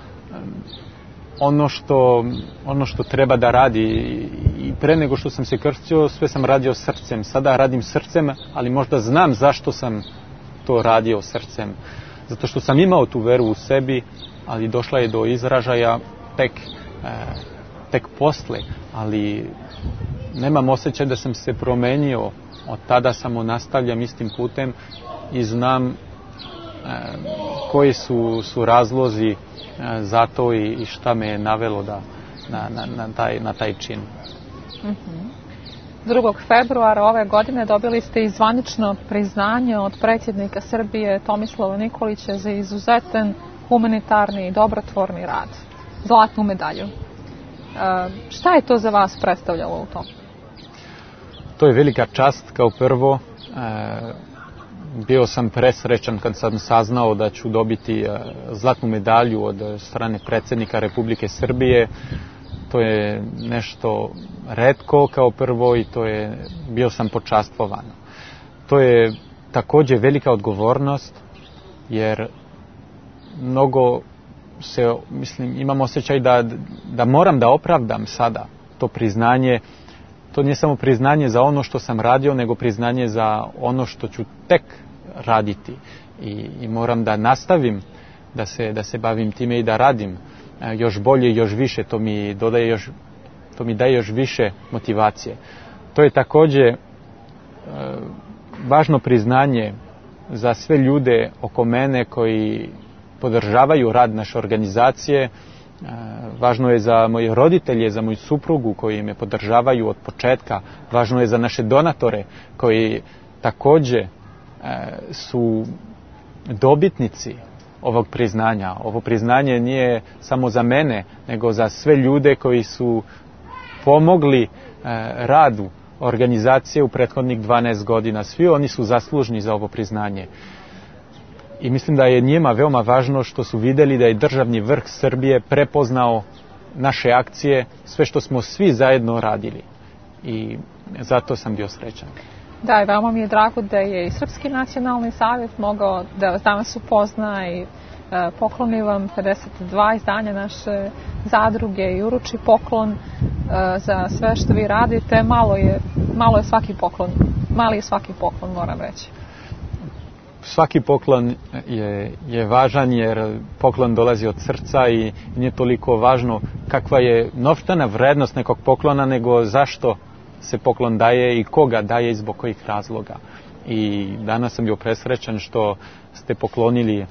ono što, ono što treba da radi. I pre nego što sam se krstio, sve sam radio srcem. Sada radim srcem, ali možda znam zašto sam to radio srcem. Zato što sam imao tu veru u sebi, ali došla je do izražaja tek, e, tek posle. Ali nemam osjećaj da sam se promenio. Od tada samo nastavljam istim putem i znam e, koji su, su razlozi za to i, i šta me je navelo da, na, na, na, taj, na taj čin. Mm-hmm. drugog februara ove godine dobili ste i zvanično priznanje od predsjednika Srbije Tomislava Nikolića za izuzetan humanitarni i dobrotvorni rad. Zlatnu medalju. E, šta je to za vas predstavljalo u tom? To je velika čast kao prvo. E, bio sam presrećan kad sam saznao da ću dobiti e, zlatnu medalju od strane predsjednika Republike Srbije. To je nešto retko kao prvo i to je, bio sam počastvovan. To je također velika odgovornost jer mnogo se, mislim, imam osjećaj da, da moram da opravdam sada to priznanje. To nije samo priznanje za ono što sam radio, nego priznanje za ono što ću tek raditi. I, i moram da nastavim da se, da se bavim time i da radim još bolje i još više. To mi dodaje još, to mi daje još više motivacije. To je također e, važno priznanje za sve ljude oko mene koji podržavaju rad naše organizacije. E, važno je za moje roditelje, za moju suprugu koji me podržavaju od početka. Važno je za naše donatore koji također e, su dobitnici ovog priznanja. Ovo priznanje nije samo za mene, nego za sve ljude koji su pomogli e, radu organizacije u prethodnih dvanaest godina. Svi oni su zaslužni za ovo priznanje. I mislim da je njima veoma važno što su vidjeli da je državni vrh Srbije prepoznao naše akcije, sve što smo svi zajedno radili. I zato sam bio srećan. Da, i veoma mi je drago da je i Srpski nacionalni savjet mogao da vas danas upozna i e, pokloni vam pedeset dva izdanja naše zadruge i uruči poklon e, za sve što vi radite. Malo je, malo je svaki poklon, mali je svaki poklon, moram reći. Svaki poklon je, je važan jer poklon dolazi od srca i nije toliko važno kakva je novčana vrednost nekog poklona, nego zašto se poklon daje i koga daje i zbog kojih razloga. I danas sam bio presrećan što ste poklonili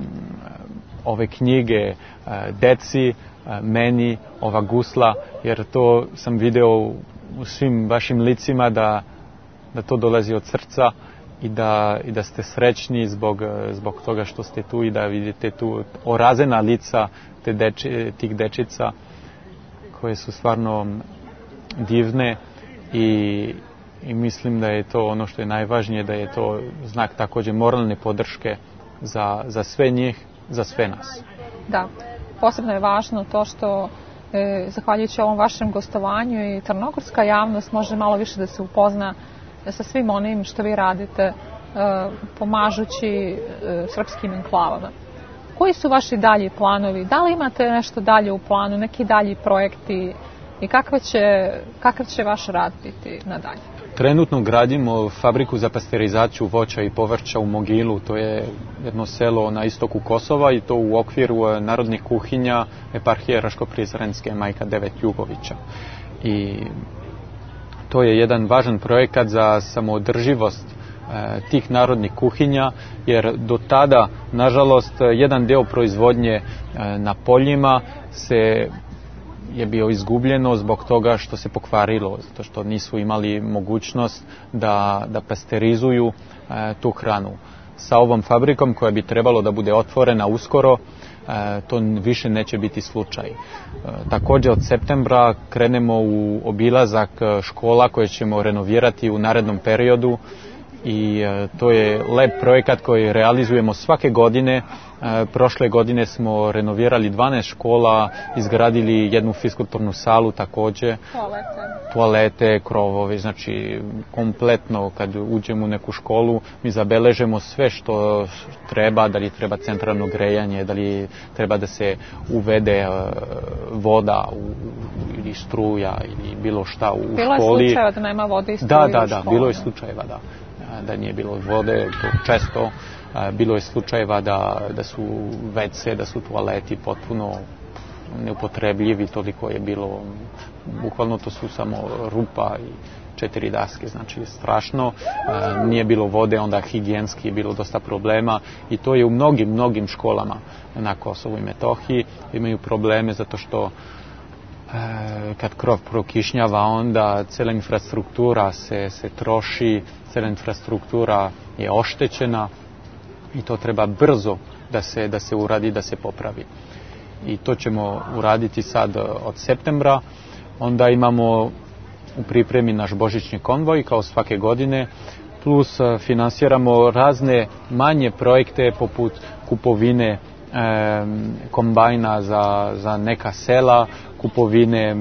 ove knjige deci, meni, ova gusla, jer to sam video u svim vašim licima da, da to dolazi od srca i da, i da ste srećni zbog, zbog toga što ste tu i da vidite tu orazena lica te deči, tih dečica koje su stvarno divne i, i mislim da je to ono što je najvažnije, da je to znak također moralne podrške za, za sve njih, za sve nas. Da, posebno je važno to što e, zahvaljujući ovom vašem gostovanju i crnogorska javnost može malo više da se upozna sa svim onim što vi radite e, pomažući e, srpskim enklavama. Koji su vaši dalji planovi? Da li imate nešto dalje u planu, neki dalji projekti i kakav će, kakav će vaš rad biti nadalje? Trenutno gradimo fabriku za pasterizaciju voća i povrća u Mogilu. To je jedno selo na istoku Kosova i to u okviru narodnih kuhinja eparhije Raško-Prizrenske Majka Devet Ljubovića. I to je jedan važan projekat za samoodrživost e, tih narodnih kuhinja, jer do tada, nažalost, jedan deo proizvodnje e, na poljima se je bio izgubljeno zbog toga što se pokvarilo, zato što nisu imali mogućnost da, da pasterizuju e, tu hranu. Sa ovom fabrikom koja bi trebalo da bude otvorena uskoro, e, to više neće biti slučaj. E, također od septembra krenemo u obilazak škola koje ćemo renovirati u narednom periodu i e, to je lep projekat koji realizujemo svake godine. E, prošle godine smo renovirali dvanaest škola, izgradili jednu fiskulturnu salu također, Toalete. toalete, krovovi, znači kompletno kad uđemo u neku školu mi zabeležemo sve što treba, da li treba centralno grejanje, da li treba da se uvede e, voda u, ili struja ili bilo šta u bilo školi. Bilo je slučajeva da nema vode i struje da, u da, školi. Da, bilo je slučajeva da. da nije bilo vode, to često. Bilo je slučajeva da, da su ve ce, da su toaleti potpuno neupotrebljivi, toliko je bilo, bukvalno to su samo rupa i četiri daske, znači strašno. Nije bilo vode, onda higijenski je bilo dosta problema i to je u mnogim, mnogim školama na Kosovu i Metohiji. Imaju probleme zato što kad krov prokišnjava, onda cijela infrastruktura se, se troši, cijela infrastruktura je oštećena i to treba brzo da se, da se uradi, da se popravi. I to ćemo uraditi sad od septembra. Onda imamo u pripremi naš božićni konvoj kao svake godine, plus finansiramo razne manje projekte poput kupovine E, kombajna za, za neka sela, kupovine e,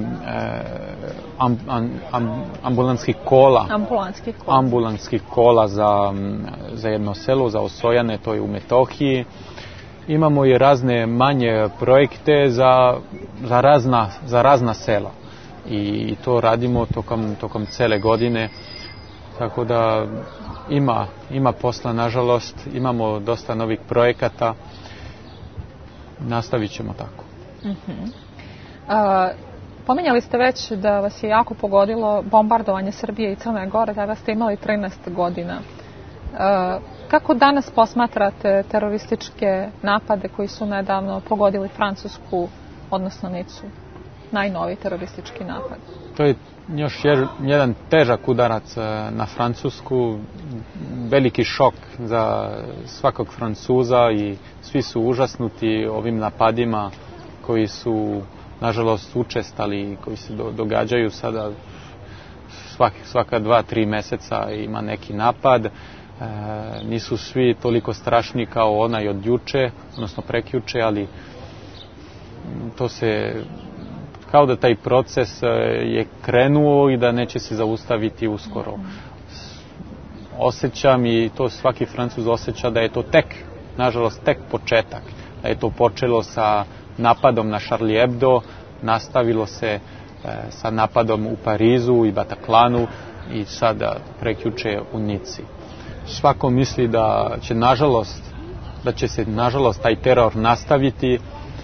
am, am, am, ambulantskih kola, ambulantskih kola, ambulantskih kola za, za jedno selo, za Osojane, to je u Metohiji. Imamo i razne manje projekte za, za, razna, za razna sela i to radimo tokom, tokom cele godine, tako da ima, ima posla, nažalost, imamo dosta novih projekata. Nastavit ćemo tako. Uh-huh. A, pominjali ste već da vas je jako pogodilo bombardovanje Srbije i Crne Gore, tada ste imali trinaest godina. A, kako danas posmatrate terorističke napade koji su nedavno pogodili Francusku, odnosno Nicu? Najnoviji teroristički napad. To je još jedan težak udarac na Francusku, veliki šok za svakog Francuza i svi su užasnuti ovim napadima koji su nažalost učestali, koji se događaju sada svak, svaka dva, tri mjeseca ima neki napad. E, nisu svi toliko strašni kao onaj od juče, odnosno prekjuče, ali to se kao da taj proces je krenuo i da neće se zaustaviti uskoro. osjećam i to svaki Francuz osjeća da je to tek, nažalost, tek početak. Da je to počelo sa napadom na Charlie Hebdo, nastavilo se e, sa napadom u Parizu i Bataclanu i sada prekjuče u Nici. Svako misli da će nažalost, da će se nažalost taj teror nastaviti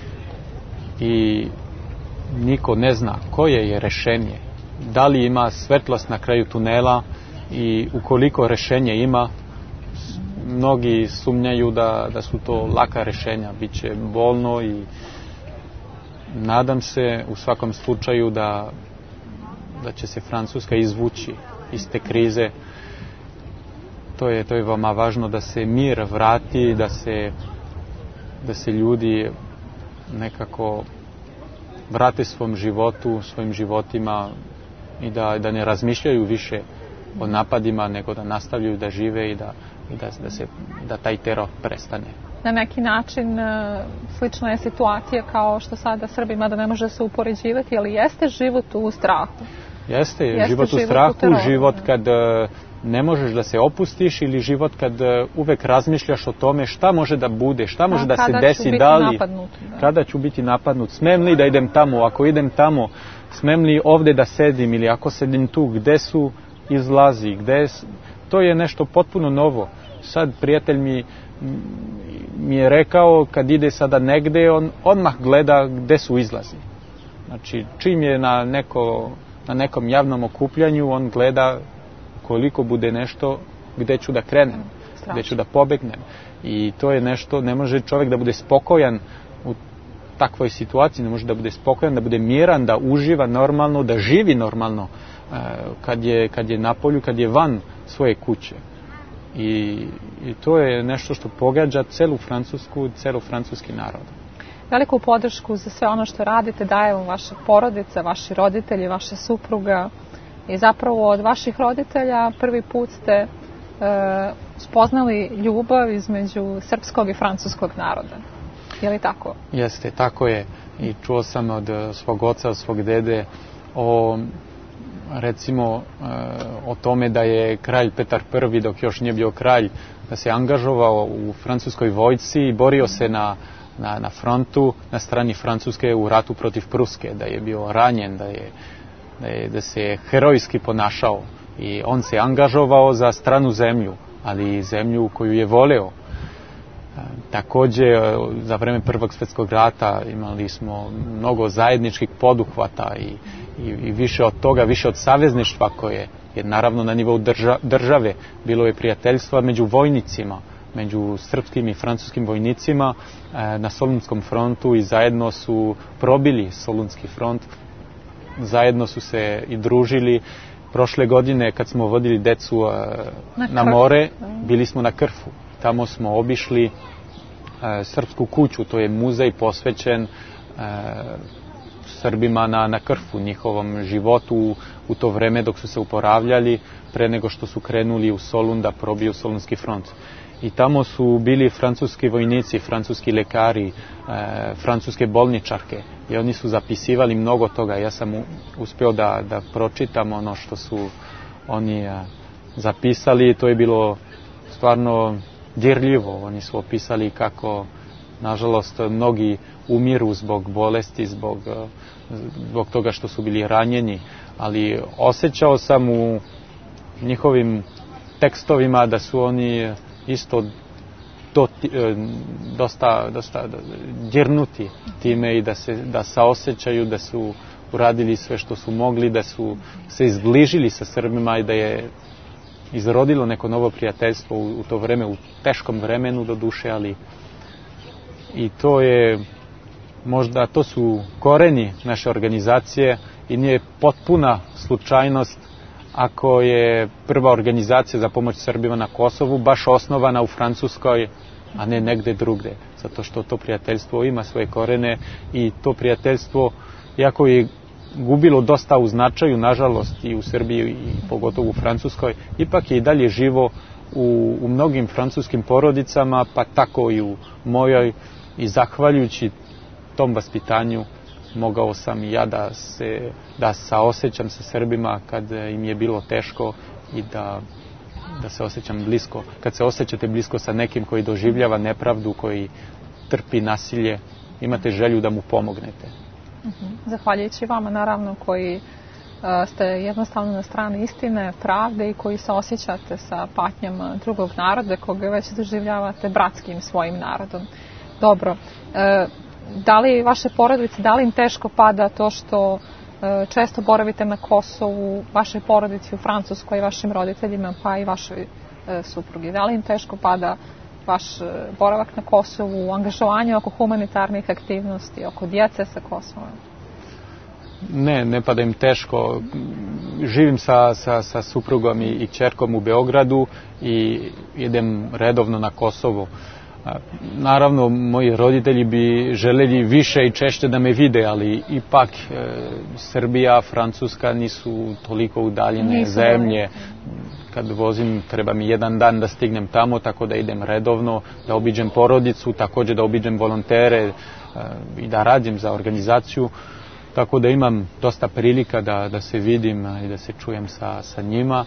i niko ne zna koje je rešenje. Da li ima svetlost na kraju tunela i ukoliko rešenje ima, mnogi sumnjaju da, da su to laka rešenja. Biće bolno i nadam se u svakom slučaju da, da će se Francuska izvući iz te krize. To je, to je veoma važno da se mir vrati, da se, da se ljudi nekako vrate svom životu, svojim životima i da, da ne razmišljaju više o napadima, nego da nastavljaju da žive i da, i da, da, se, da taj teror prestane. Na neki način slična je situacija kao što sada Srbima da ne može se upoređivati, ali jeste život u strahu. Jeste, jeste život u strahu, život, život kad ne možeš da se opustiš ili život kad uvek razmišljaš o tome šta može da bude, šta može da, da se desi, da li, napadnut, da. kada ću biti napadnut, smem li da idem tamo, ako idem tamo, smem li ovde da sedim ili ako sedim tu, gde su izlazi, gde, to je nešto potpuno novo. Sad prijatelj mi, mi je rekao kad ide sada negde, on odmah gleda gde su izlazi. Znači čim je na, neko, na nekom javnom okupljanju, on gleda koliko bude nešto gde ću da krenem, Strašno. Gde ću da pobegnem. I to je nešto, ne može čovjek da bude spokojan u takvoj situaciji, ne može da bude spokojan, da bude miran, da uživa normalno, da živi normalno kad je, kad je na polju, kad je van svoje kuće. I, i to je nešto što pogađa celu Francusku, celu francuski narod. Veliku podršku za sve ono što radite daje vam vaša porodica, vaši roditelji, vaša supruga. I zapravo od vaših roditelja prvi put ste e, spoznali ljubav između srpskog i francuskog naroda. Je li tako? Jeste, tako je. I čuo sam od svog oca, od svog dede o, recimo, e, o tome da je kralj Petar Prvi, dok još nije bio kralj, da se angažovao u francuskoj vojsci i borio se na, na, na frontu, na strani Francuske u ratu protiv Pruske, da je bio ranjen, da je Da, je, da se herojski ponašao i on se angažovao za stranu zemlju, ali i zemlju koju je voleo. E, takođe, za vreme Prvog svjetskog rata imali smo mnogo zajedničkih poduhvata i, i, i više od toga, više od savezništva koje je naravno na nivou drža, države, bilo je prijateljstva među vojnicima, među srpskim i francuskim vojnicima e, na Solunskom frontu i zajedno su probili Solunski front. Zajedno su se i družili. Prošle godine kad smo vodili decu uh, na, na more, bili smo na Krfu. Tamo smo obišli uh, srpsku kuću, to je muzej posvećen uh, Srbima na, na Krfu, njihovom životu u to vreme dok su se uporavljali pre nego što su krenuli u Solun da probiju Solunski front. I tamo su bili francuski vojnici, francuski lekari, e, francuske bolničarke i oni su zapisivali mnogo toga. Ja sam u, uspeo da, da pročitam ono što su oni a, zapisali. To je bilo stvarno dirljivo. Oni su opisali kako, nažalost, mnogi umiru zbog bolesti, zbog, zbog toga što su bili ranjeni. Ali osjećao sam u njihovim tekstovima da su oni isto do, dosta, dosta dirnuti time i da se da saosećaju da su uradili sve što su mogli, da su se izbližili sa Srbima i da je izrodilo neko novo prijateljstvo u, u to vreme, u teškom vremenu do duše, ali i to je možda, to su koreni naše organizacije i nije potpuna slučajnost ako je prva organizacija za pomoć Srbima na Kosovu baš osnovana u Francuskoj, a ne negde drugde. Zato što to prijateljstvo ima svoje korene i to prijateljstvo, iako je gubilo dosta u značaju, nažalost, i u Srbiji i pogotovo u Francuskoj, ipak je i dalje živo u, u mnogim francuskim porodicama, pa tako i u mojoj, i zahvaljujući tom vaspitanju mogao sam i ja da se da saosećam sa Srbima kad im je bilo teško i da, da se osjećam blisko. Kad se osjećate blisko sa nekim koji doživljava nepravdu, koji trpi nasilje, imate želju da mu pomognete. Zahvaljujući vama, naravno, koji ste jednostavno na strani istine, pravde i koji se osjećate sa patnjama drugog naroda, koga već doživljavate bratskim svojim narodom. Dobro, da li vaše porodice, da li im teško pada to što često boravite na Kosovu, vašoj porodici u Francuskoj, vašim roditeljima, pa i vašoj suprugi? Da li im teško pada vaš boravak na Kosovu, angažovanje oko humanitarnih aktivnosti, oko djece sa Kosova? Ne, ne pada im teško. Živim sa, sa, sa suprugom i, i ćerkom u Beogradu i idem redovno na Kosovo. Naravno, moji roditelji bi željeli više i češće da me vide, ali ipak e, Srbija, Francuska nisu toliko udaljene nisu zemlje. Kad vozim, treba mi jedan dan da stignem tamo, tako da idem redovno, da obiđem porodicu, također da obiđem volontere e, i da radim za organizaciju. Tako da imam dosta prilika da, da se vidim i da se čujem sa, sa njima.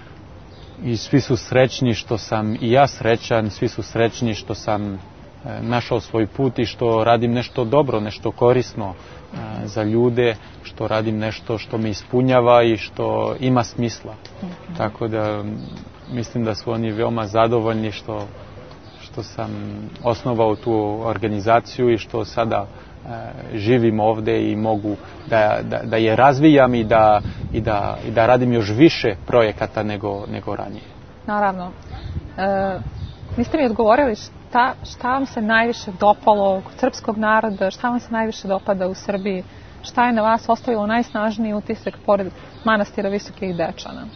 I svi su srećni što sam i ja srećan, svi su srećni što sam e, našao svoj put i što radim nešto dobro, nešto korisno e, za ljude, što radim nešto što me ispunjava i što ima smisla. Mm-hmm. Tako da mislim da su oni veoma zadovoljni što, što sam osnovao tu organizaciju i što sada živim ovdje i mogu da, da, da je razvijam i da, i, da, i da radim još više projekata nego, nego ranije. Naravno. E, niste mi odgovorili šta, šta vam se najviše dopalo kod srpskog naroda, šta vam se najviše dopada u Srbiji, šta je na vas ostavilo najsnažniji utisak pored manastira Visokih Dečana?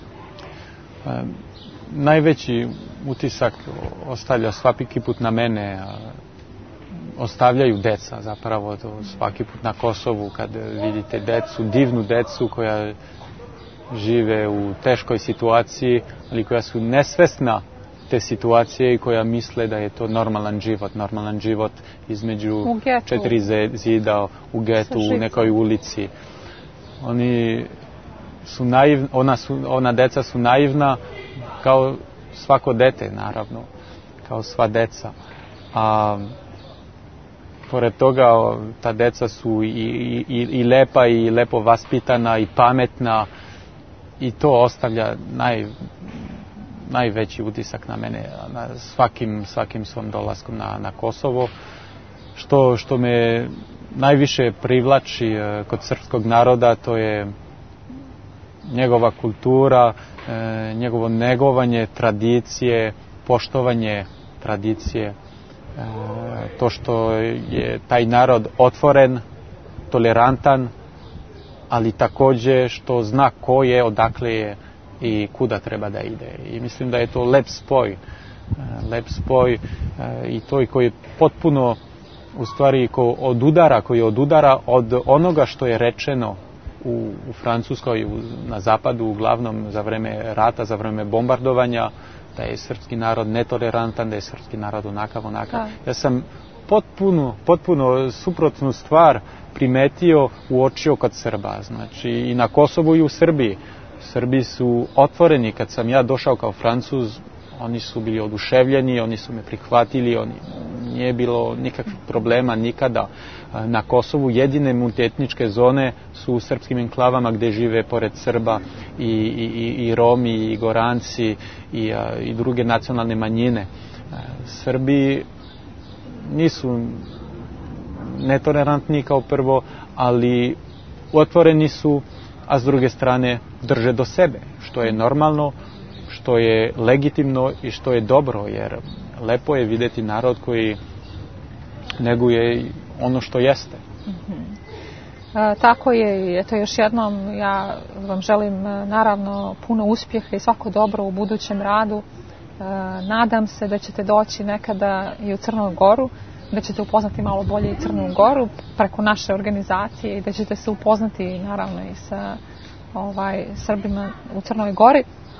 E, najveći utisak ostavlja svaki put na mene, ostavljaju deca zapravo to svaki put na Kosovu kad vidite decu, divnu decu koja žive u teškoj situaciji, ali koja su nesvesna te situacije i koja misle da je to normalan život, normalan život između četiri zida u getu, u nekoj ulici. Oni su naivni, ona, su, ona deca su naivna kao svako dete, naravno, kao sva deca. A pored toga, ta deca su i, i, i lepa i lepo vaspitana i pametna i to ostavlja naj, najveći utisak na mene na svakim, svakim svom dolaskom na, na Kosovo. Što, što me najviše privlači kod srpskog naroda, to je njegova kultura, njegovo negovanje tradicije, poštovanje tradicije. To što je taj narod otvoren, tolerantan, ali također što zna ko je, odakle je i kuda treba da ide. I mislim da je to lep spoj. Lep spoj i to koji je potpuno u stvari ko odudara, koji odudara od onoga što je rečeno u, u Francuskoj, u, na zapadu, uglavnom za vreme rata, za vreme bombardovanja, da je srpski narod netolerantan, da je srpski narod onakav, onakav. Da. Ja sam potpuno, potpuno suprotnu stvar primetio, uočio kod Srba. Znači i na Kosovu i u Srbiji. Srbi su otvoreni. Kad sam ja došao kao Francuz, oni su bili oduševljeni, oni su me prihvatili, oni, nije bilo nikakvih problema nikada. Na Kosovu jedine multietničke zone su u srpskim enklavama gdje žive pored Srba i, i, i Romi, i Goranci i, i druge nacionalne manjine. Srbi nisu netolerantni kao prvo, ali otvoreni su, a s druge strane drže do sebe, što je normalno, što je legitimno i što je dobro, jer lepo je vidjeti narod koji neguje ono što jeste. Mm-hmm. E, tako je i eto još jednom ja vam želim naravno puno uspjeha i svako dobro u budućem radu. E, nadam se da ćete doći nekada i u Crnu Goru, da ćete upoznati malo bolje i Crnu Goru preko naše organizacije i da ćete se upoznati naravno i sa ovaj, Srbima u Crnoj Gori.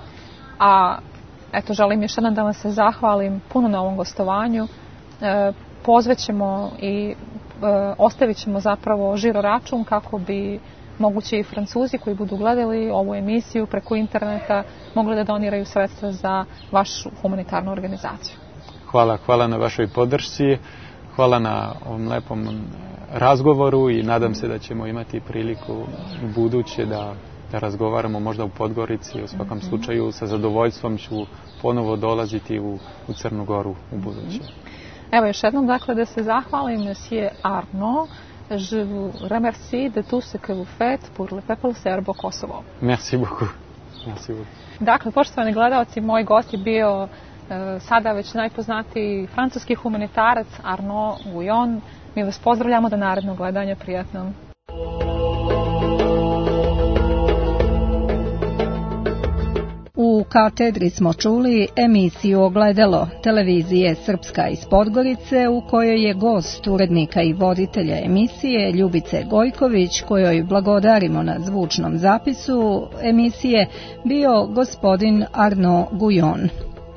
A eto želim još jednom da vam se zahvalim puno na ovom gostovanju. E, pozvećemo i e, ostavit ćemo zapravo žiro račun kako bi moguće i Francuzi koji budu gledali ovu emisiju preko interneta mogli da doniraju sredstva za vašu humanitarnu organizaciju. Hvala, hvala na vašoj podršci, hvala na ovom lepom razgovoru i nadam se da ćemo imati priliku u buduće da, da razgovaramo možda u Podgorici. U svakom slučaju sa zadovoljstvom ću ponovo dolaziti u, u Crnu Goru u buduće. Evo još jednom dakle da se zahvalim Monsieur Arnaud. Je vous remercie de tout ce que vous faites pour le peuple serbo Kosovo. Merci beaucoup. Merci beaucoup. Dakle, poštovani gledalci, moj gost je bio e, sada već najpoznatiji francuski humanitarac Arnaud Guyon. Mi vas pozdravljamo do narednog gledanja. Prijatno. U katedri smo čuli emisiju Ogledalo televizije Srpska iz Podgorice u kojoj je gost urednika i voditelja emisije Ljubice Gojković, kojoj blagodarimo na zvučnom zapisu emisije, bio gospodin Arnaud Guyon.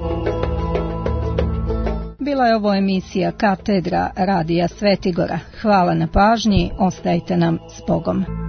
Bila je ovo emisija Katedra Radija Svetigora. Hvala na pažnji, ostajte nam s Bogom.